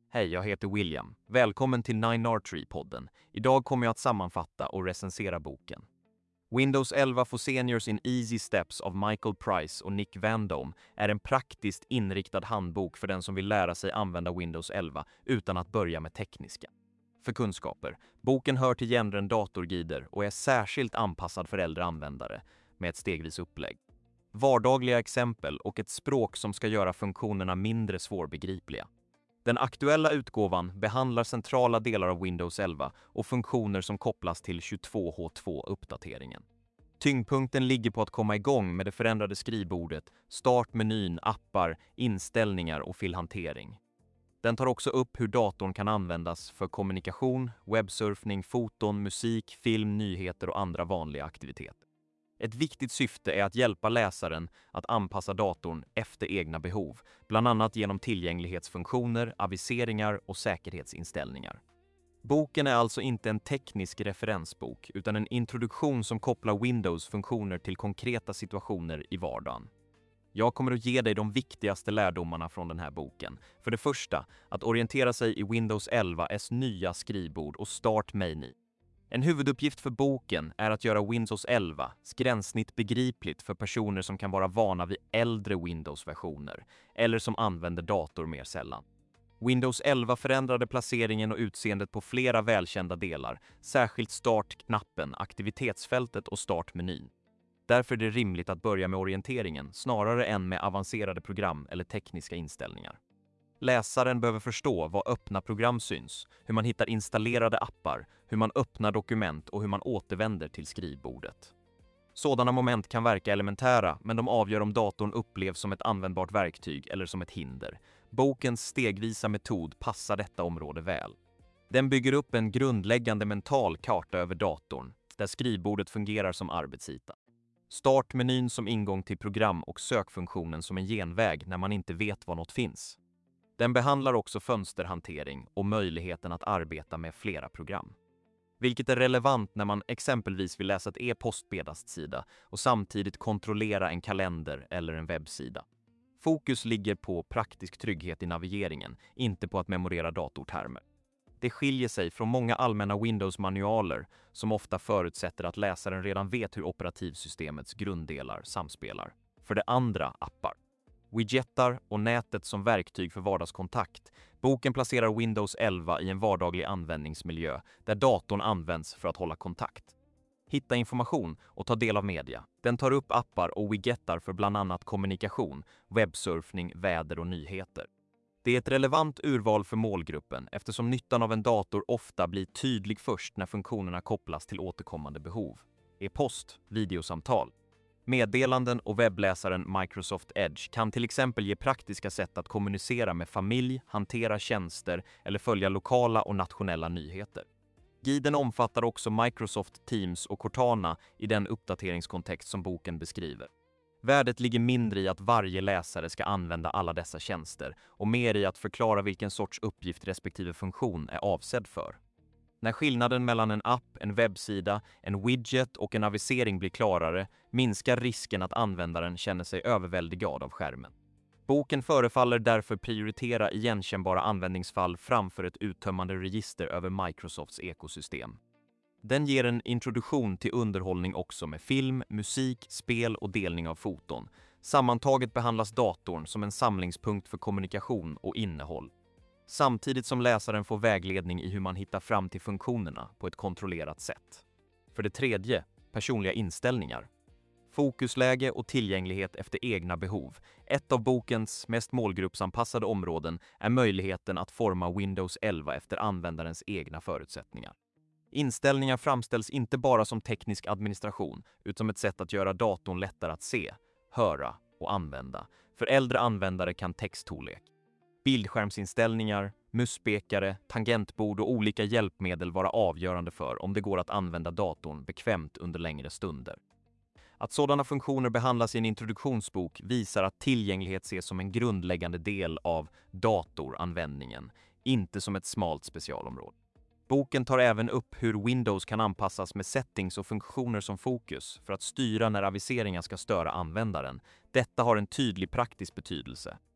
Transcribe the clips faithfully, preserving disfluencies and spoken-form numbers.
Hej, jag heter William. Välkommen till nine R tre-podden. Idag kommer jag att sammanfatta och recensera boken. Windows elva for Seniors in Easy Steps av Michael Price och Nick Van Dome är en praktiskt inriktad handbok för den som vill lära sig använda Windows elva utan att börja med tekniska. För kunskaper. Boken hör till genren datorguider och är särskilt anpassad för äldre användare med ett stegvis upplägg. Vardagliga exempel och ett språk som ska göra funktionerna mindre svårbegripliga. Den aktuella utgåvan behandlar centrala delar av Windows elva och funktioner som kopplas till tjugotvå H två-uppdateringen. Tyngdpunkten ligger på att komma igång med det förändrade skrivbordet, startmenyn, appar, inställningar och filhantering. Den tar också upp hur datorn kan användas för kommunikation, webbsurfning, foton, musik, film, nyheter och andra vanliga aktiviteter. Ett viktigt syfte är att hjälpa läsaren att anpassa datorn efter egna behov, bland annat genom tillgänglighetsfunktioner, aviseringar och säkerhetsinställningar. Boken är alltså inte en teknisk referensbok utan en introduktion som kopplar Windows-funktioner till konkreta situationer i vardagen. Jag kommer att ge dig de viktigaste lärdomarna från den här boken. För det första, att orientera sig i Windows elvas nya skrivbord och Start Menu. En huvuduppgift för boken är att göra Windows elvas gränssnitt begripligt för personer som kan vara vana vid äldre Windows-versioner eller som använder dator mer sällan. Windows elva förändrade placeringen och utseendet på flera välkända delar, särskilt startknappen, aktivitetsfältet och startmenyn. Därför är det rimligt att börja med orienteringen snarare än med avancerade program eller tekniska inställningar. Läsaren behöver förstå vad öppna program syns, hur man hittar installerade appar, hur man öppnar dokument och hur man återvänder till skrivbordet. Sådana moment kan verka elementära, men de avgör om datorn upplevs som ett användbart verktyg eller som ett hinder. Bokens stegvisa metod passar detta område väl. Den bygger upp en grundläggande mental karta över datorn, där skrivbordet fungerar som arbetsyta. Startmenyn som ingång till program och sökfunktionen som en genväg när man inte vet var något finns. Den behandlar också fönsterhantering och möjligheten att arbeta med flera program. Vilket är relevant när man exempelvis vill läsa ett e-postbedastsida och samtidigt kontrollera en kalender eller en webbsida. Fokus ligger på praktisk trygghet i navigeringen, inte på att memorera datortermer. Det skiljer sig från många allmänna Windows-manualer som ofta förutsätter att läsaren redan vet hur operativsystemets grunddelar samspelar. För det andra, appar. Widgetar och nätet som verktyg för vardagskontakt. Boken placerar Windows elva i en vardaglig användningsmiljö där datorn används för att hålla kontakt. Hitta information och ta del av media. Den tar upp appar och widgetar för bland annat kommunikation, webbsurfning, väder och nyheter. Det är ett relevant urval för målgruppen eftersom nyttan av en dator ofta blir tydlig först när funktionerna kopplas till återkommande behov. E-post, videosamtal. Meddelanden och webbläsaren Microsoft Edge kan till exempel ge praktiska sätt att kommunicera med familj, hantera tjänster eller följa lokala och nationella nyheter. Guiden omfattar också Microsoft Teams och Cortana i den uppdateringskontext som boken beskriver. Värdet ligger mindre i att varje läsare ska använda alla dessa tjänster och mer i att förklara vilken sorts uppgift respektive funktion är avsedd för. När skillnaden mellan en app, en webbsida, en widget och en avisering blir klarare minskar risken att användaren känner sig överväldigad av skärmen. Boken förefaller därför prioritera igenkännbara användningsfall framför ett uttömmande register över Microsofts ekosystem. Den ger en introduktion till underhållning också med film, musik, spel och delning av foton. Sammantaget behandlas datorn som en samlingspunkt för kommunikation och innehåll. Samtidigt som läsaren får vägledning i hur man hittar fram till funktionerna på ett kontrollerat sätt. För det tredje, personliga inställningar. Fokusläge och tillgänglighet efter egna behov. Ett av bokens mest målgruppsanpassade områden är möjligheten att forma Windows elva efter användarens egna förutsättningar. Inställningar framställs inte bara som teknisk administration utan som ett sätt att göra datorn lättare att se, höra och använda. För äldre användare kan textstorlek, bildskärmsinställningar, musspekare, tangentbord och olika hjälpmedel vara avgörande för om det går att använda datorn bekvämt under längre stunder. Att sådana funktioner behandlas i en introduktionsbok visar att tillgänglighet ses som en grundläggande del av datoranvändningen, inte som ett smalt specialområde. Boken tar även upp hur Windows kan anpassas med settings och funktioner som fokus för att styra när aviseringar ska störa användaren. Detta har en tydlig praktisk betydelse.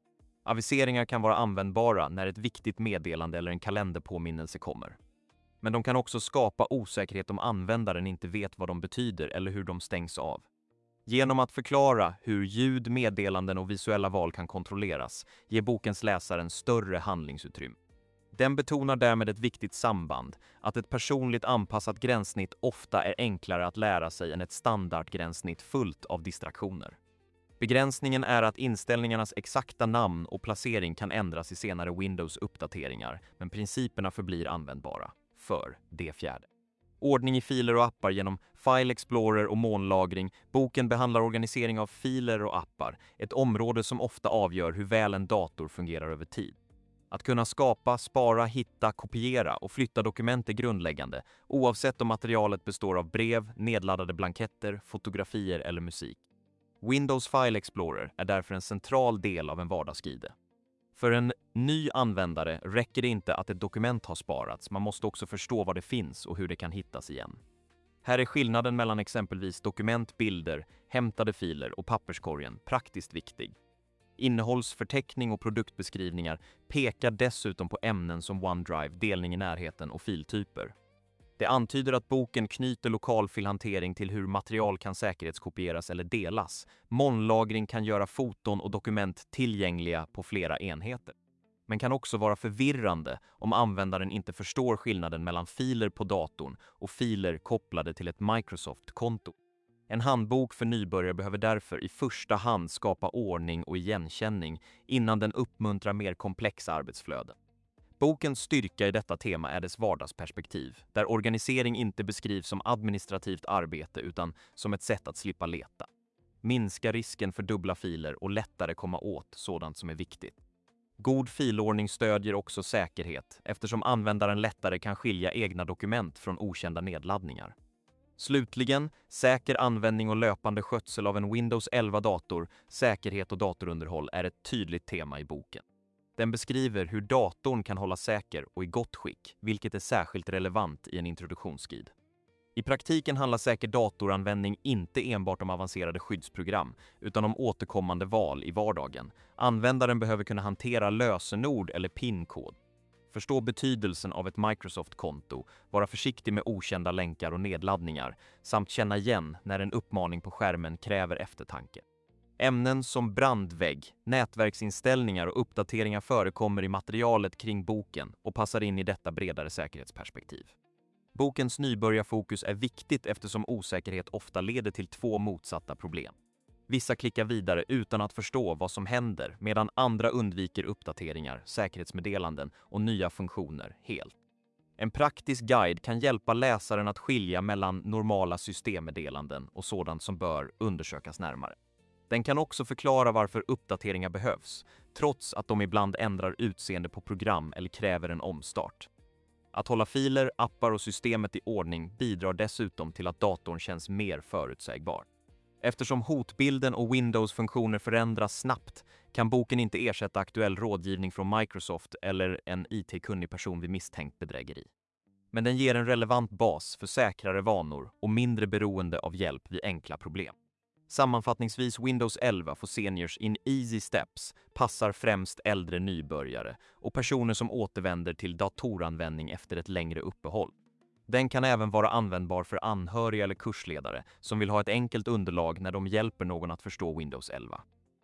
Aviseringar kan vara användbara när ett viktigt meddelande eller en kalenderpåminnelse kommer. Men de kan också skapa osäkerhet om användaren inte vet vad de betyder eller hur de stängs av. Genom att förklara hur ljud, meddelanden och visuella val kan kontrolleras ger bokens läsare en större handlingsutrymme. Den betonar därmed ett viktigt samband, att ett personligt anpassat gränssnitt ofta är enklare att lära sig än ett standardgränssnitt fullt av distraktioner. Begränsningen är att inställningarnas exakta namn och placering kan ändras i senare Windows-uppdateringar, men principerna förblir användbara. För det fjärde. Ordning i filer och appar genom File Explorer och molnlagring. Boken behandlar organisering av filer och appar, ett område som ofta avgör hur väl en dator fungerar över tid. Att kunna skapa, spara, hitta, kopiera och flytta dokument är grundläggande, oavsett om materialet består av brev, nedladdade blanketter, fotografier eller musik. Windows File Explorer är därför en central del av en vardagsguide. För en ny användare räcker det inte att ett dokument har sparats, man måste också förstå vad det finns och hur det kan hittas igen. Här är skillnaden mellan exempelvis dokument, bilder, hämtade filer och papperskorgen praktiskt viktig. Innehållsförteckning och produktbeskrivningar pekar dessutom på ämnen som OneDrive, delning i närheten och filtyper. Det antyder att boken knyter lokalfilhantering till hur material kan säkerhetskopieras eller delas. Molnlagring kan göra foton och dokument tillgängliga på flera enheter. Men kan också vara förvirrande om användaren inte förstår skillnaden mellan filer på datorn och filer kopplade till ett Microsoft-konto. En handbok för nybörjare behöver därför i första hand skapa ordning och igenkänning innan den uppmuntrar mer komplexa arbetsflöden. Bokens styrka i detta tema är dess vardagsperspektiv, där organisering inte beskrivs som administrativt arbete utan som ett sätt att slippa leta. Minska risken för dubbla filer och lättare komma åt sådant som är viktigt. God filordning stödjer också säkerhet eftersom användaren lättare kan skilja egna dokument från okända nedladdningar. Slutligen, säker användning och löpande skötsel av en Windows elva-dator, säkerhet och datorunderhåll är ett tydligt tema i boken. Den beskriver hur datorn kan hållas säker och i gott skick, vilket är särskilt relevant i en introduktionsguide. I praktiken handlar säker datoranvändning inte enbart om avancerade skyddsprogram, utan om återkommande val i vardagen. Användaren behöver kunna hantera lösenord eller PIN-kod. Förstå betydelsen av ett Microsoft-konto, vara försiktig med okända länkar och nedladdningar, samt känna igen när en uppmaning på skärmen kräver eftertanke. Ämnen som brandvägg, nätverksinställningar och uppdateringar förekommer i materialet kring boken och passar in i detta bredare säkerhetsperspektiv. Bokens nybörjarfokus är viktigt eftersom osäkerhet ofta leder till två motsatta problem. Vissa klickar vidare utan att förstå vad som händer, medan andra undviker uppdateringar, säkerhetsmeddelanden och nya funktioner helt. En praktisk guide kan hjälpa läsaren att skilja mellan normala systemmeddelanden och sådant som bör undersökas närmare. Den kan också förklara varför uppdateringar behövs, trots att de ibland ändrar utseende på program eller kräver en omstart. Att hålla filer, appar och systemet i ordning bidrar dessutom till att datorn känns mer förutsägbar. Eftersom hotbilden och Windows-funktioner förändras snabbt kan boken inte ersätta aktuell rådgivning från Microsoft eller en I T-kunnig person vid misstänkt bedrägeri. Men den ger en relevant bas för säkrare vanor och mindre beroende av hjälp vid enkla problem. Sammanfattningsvis, Windows elva for Seniors in Easy Steps passar främst äldre nybörjare och personer som återvänder till datoranvändning efter ett längre uppehåll. Den kan även vara användbar för anhöriga eller kursledare som vill ha ett enkelt underlag när de hjälper någon att förstå Windows elva.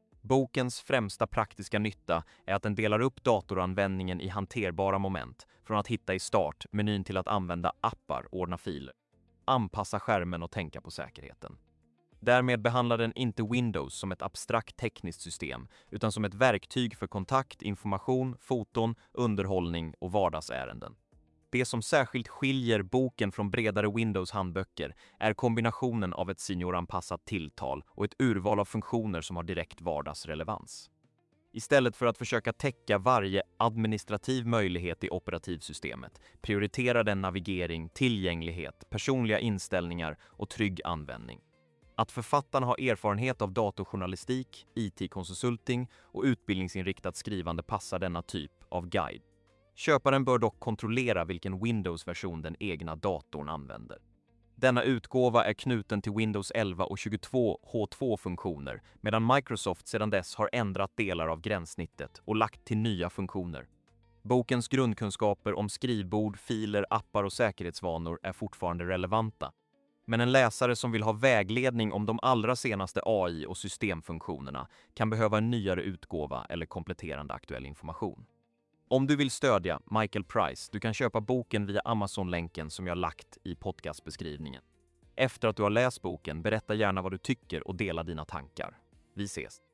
Bokens främsta praktiska nytta är att den delar upp datoranvändningen i hanterbara moment, från att hitta i start, menyn till att använda appar, ordna filer, anpassa skärmen och tänka på säkerheten. Därmed behandlar den inte Windows som ett abstrakt tekniskt system, utan som ett verktyg för kontakt, information, foton, underhållning och vardagsärenden. Det som särskilt skiljer boken från bredare Windows-handböcker är kombinationen av ett senioranpassat tilltal och ett urval av funktioner som har direkt vardagsrelevans. Istället för att försöka täcka varje administrativ möjlighet i operativsystemet prioriterar den navigering, tillgänglighet, personliga inställningar och trygg användning. Att författarna har erfarenhet av datorjournalistik, I T-konsulting och utbildningsinriktat skrivande passar denna typ av guide. Köparen bör dock kontrollera vilken Windows-version den egna datorn använder. Denna utgåva är knuten till Windows elva och tjugotvå H två-funktioner, medan Microsoft sedan dess har ändrat delar av gränssnittet och lagt till nya funktioner. Bokens grundkunskaper om skrivbord, filer, appar och säkerhetsvanor är fortfarande relevanta. Men en läsare som vill ha vägledning om de allra senaste A I- och systemfunktionerna kan behöva en nyare utgåva eller kompletterande aktuell information. Om du vill stödja Michael Price, du kan köpa boken via Amazon-länken som jag lagt i podcastbeskrivningen. Efter att du har läst boken, berätta gärna vad du tycker och dela dina tankar. Vi ses!